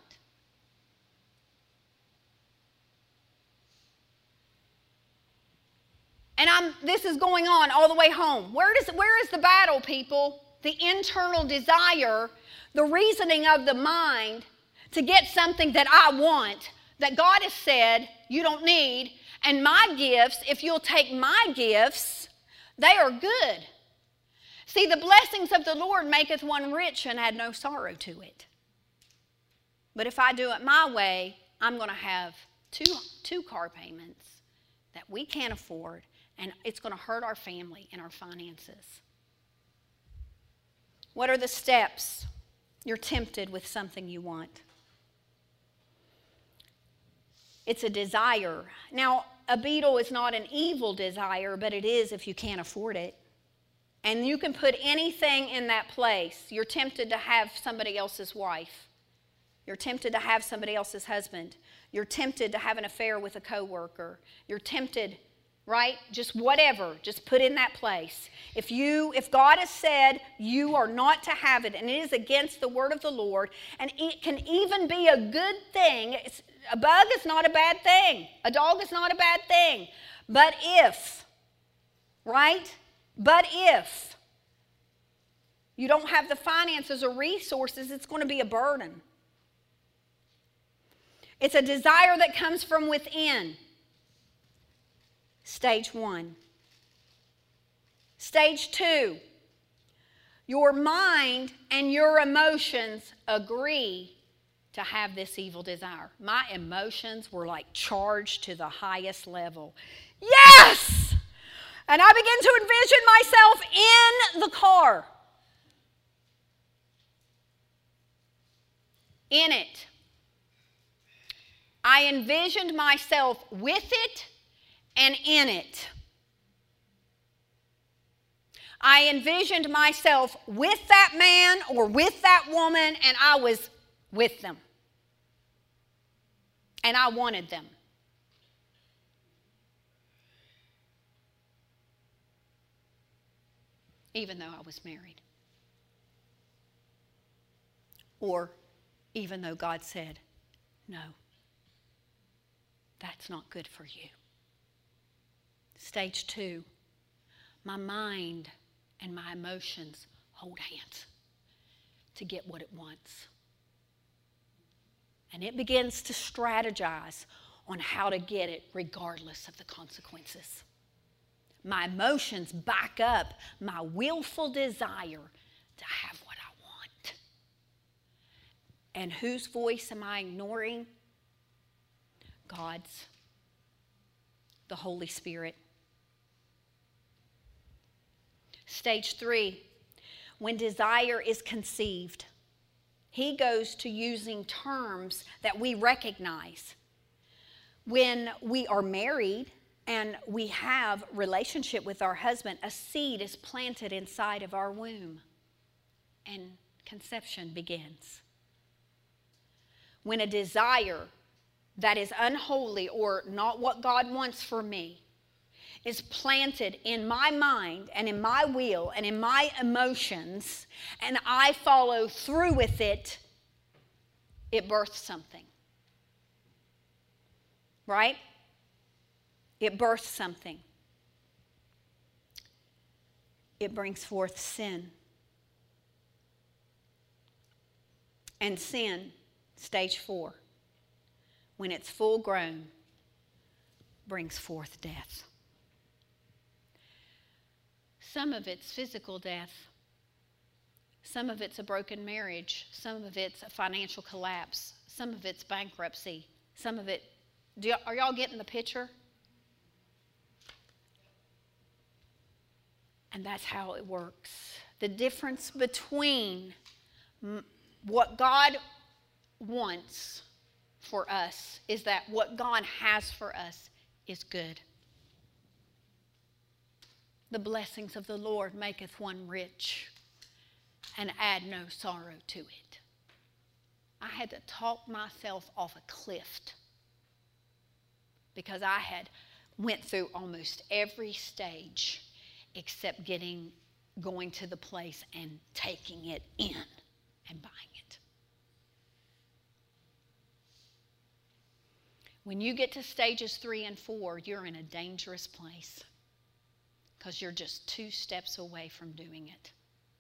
And I'm, this is going on all the way home. Where, does, where is the battle, people? The internal desire, the reasoning of the mind to get something that I want, that God has said you don't need, and my gifts, if you'll take my gifts, they are good. See, the blessings of the Lord maketh one rich and add no sorrow to it. But if I do it my way, I'm going to have two, two car payments that we can't afford, and it's going to hurt our family and our finances. What are the steps? You're tempted with something you want. It's a desire. Now, a beetle is not an evil desire, but it is if you can't afford it. And you can put anything in that place. You're tempted to have somebody else's wife. You're tempted to have somebody else's husband. You're tempted to have an affair with a coworker. You're tempted, right? Just whatever. Just put in that place. If you, if God has said you are not to have it, and it is against the word of the Lord, and it can even be a good thing. It's, a bug is not a bad thing. A dog is not a bad thing. But if, right? But if you don't have the finances or resources, it's going to be a burden. It's a desire that comes from within. Stage one. Stage two. Your mind and your emotions agree to have this evil desire. My emotions were like charged to the highest level. Yes! And I began to envision myself in the car. In it. I envisioned myself with it and in it. I envisioned myself with that man or with that woman, and I was with them. And I wanted them. Even though I was married. Or even though God said, no, that's not good for you. Stage two, my mind and my emotions hold hands to get what it wants. And it begins to strategize on how to get it regardless of the consequences. My emotions back up my willful desire to have what I want. And whose voice am I ignoring? God's. The Holy Spirit. Stage three, when desire is conceived, he goes to using terms that we recognize. When we are married, and we have relationship with our husband, a seed is planted inside of our womb, and conception begins. When a desire that is unholy or not what God wants for me is planted in my mind and in my will and in my emotions, and I follow through with it, it births something. Right? It births something. It brings forth sin. And sin, stage four, when it's full grown, brings forth death. Some of it's physical death. Some of it's a broken marriage. Some of it's a financial collapse. Some of it's bankruptcy. Some of it, do y- are y'all getting the picture? And that's how it works. The difference between m- what God wants for us is that what God has for us is good. the blessings of the Lord maketh one rich and add no sorrow to it. I had to talk myself off a cliff because I had went through almost every stage except getting, going to the place and taking it in and buying it. When you get to stages three and four, you're in a dangerous place because you're just two steps away from doing it.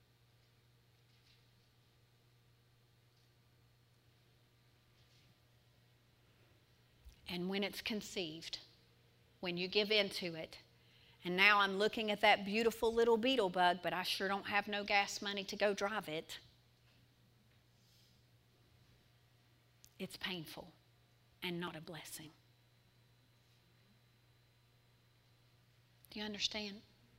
And when it's conceived, when you give into it, and now I'm looking at that beautiful little beetle bug, but I sure don't have no gas money to go drive it. It's painful and not a blessing. Do you understand?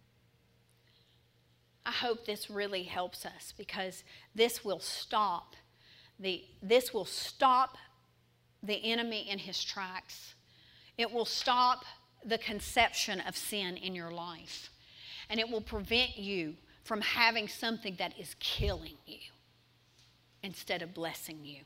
I hope this really helps us because this will stop the this will stop the enemy in his tracks. It will stop the conception of sin in your life. And it will prevent you from having something that is killing you instead of blessing you.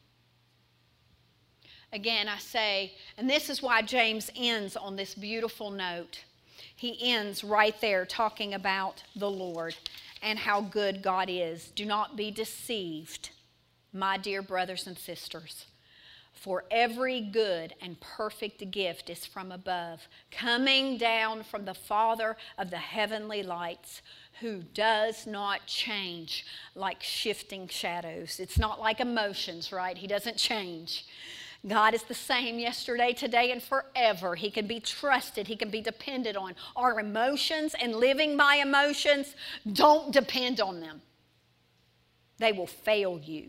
Again, I say, and this is why James ends on this beautiful note. He ends right there talking about the Lord and how good God is. Do not be deceived, my dear brothers and sisters. For every good and perfect gift is from above, coming down from the Father of the heavenly lights, who does not change like shifting shadows. It's not like emotions, right? He doesn't change. God is the same yesterday, today, and forever. He can be trusted. He can be depended on. Our emotions and living by emotions, don't depend on them. They will fail you.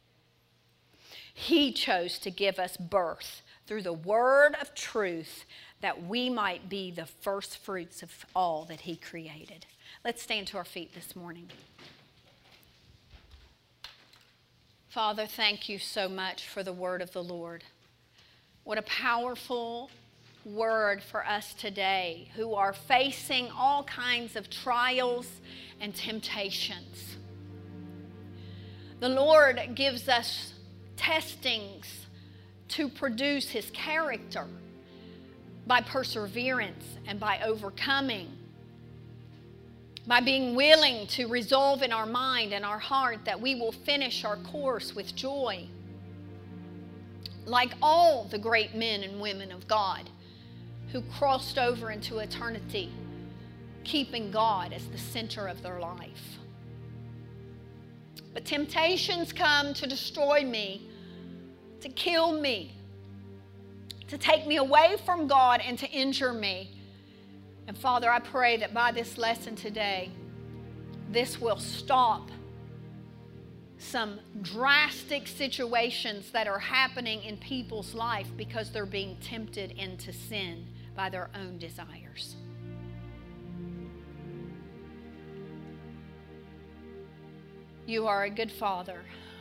He chose to give us birth through the word of truth that we might be the first fruits of all that He created. Let's stand to our feet this morning. Father, thank you so much for the word of the Lord. What a powerful word for us today who are facing all kinds of trials and temptations. The Lord gives us testings to produce His character by perseverance and by overcoming, by being willing to resolve in our mind and our heart that we will finish our course with joy. Like all the great men and women of God who crossed over into eternity, keeping God as the center of their life. But temptations come to destroy me, to kill me, to take me away from God and to injure me. And Father, I pray that by this lesson today, this will stop some drastic situations that are happening in people's life because they're being tempted into sin by their own desires. You are a good Father.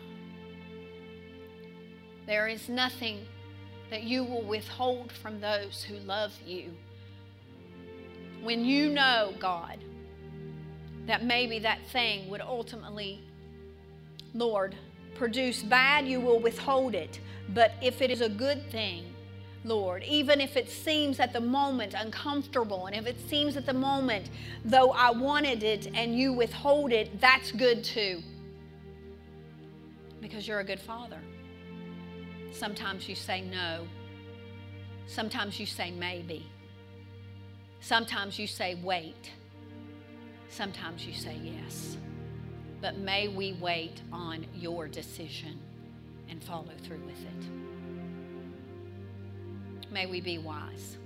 There is nothing that you will withhold from those who love you. When you know, God, that maybe that thing would ultimately, Lord, produce bad, you will withhold it. But if it is a good thing, Lord, even if it seems at the moment uncomfortable, and if it seems at the moment, though I wanted it and you withhold it, that's good too. Because you're a good Father. Sometimes you say no. Sometimes you say maybe. Sometimes you say wait. Sometimes you say yes. But may we wait on your decision and follow through with it. May we be wise.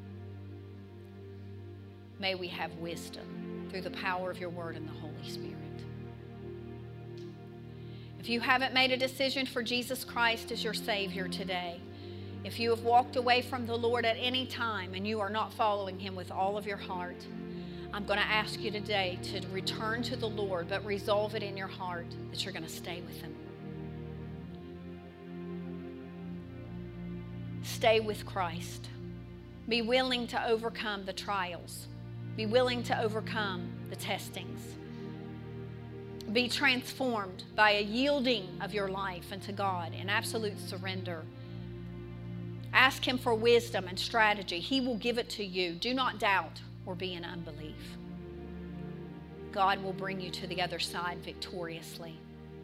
May we have wisdom through the power of your word and the Holy Spirit. If you haven't made a decision for Jesus Christ as your Savior today, if you have walked away from the Lord at any time and you are not following Him with all of your heart, I'm going to ask you today to return to the Lord, but resolve it in your heart that you're going to stay with Him. Stay with Christ. Be willing to overcome the trials. Be willing to overcome the testings. Be transformed by a yielding of your life unto God in absolute surrender. Ask Him for wisdom and strategy. He will give it to you. Do not doubt or be in unbelief. God will bring you to the other side victoriously.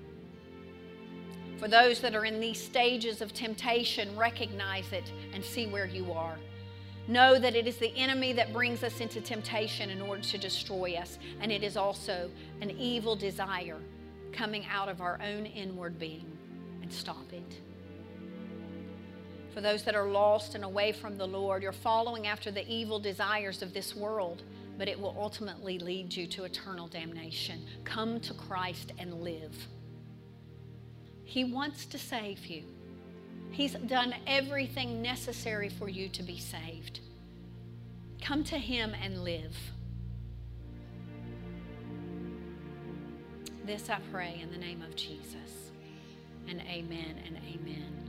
For those that are in these stages of temptation, recognize it and see where you are. Know that it is the enemy that brings us into temptation in order to destroy us, and it is also an evil desire coming out of our own inward being, and stop it. For those that are lost and away from the Lord, you're following after the evil desires of this world, but it will ultimately lead you to eternal damnation. Come to Christ and live. He wants to save you. He's done everything necessary for you to be saved. Come to Him and live. This I pray in the name of Jesus. And amen and amen.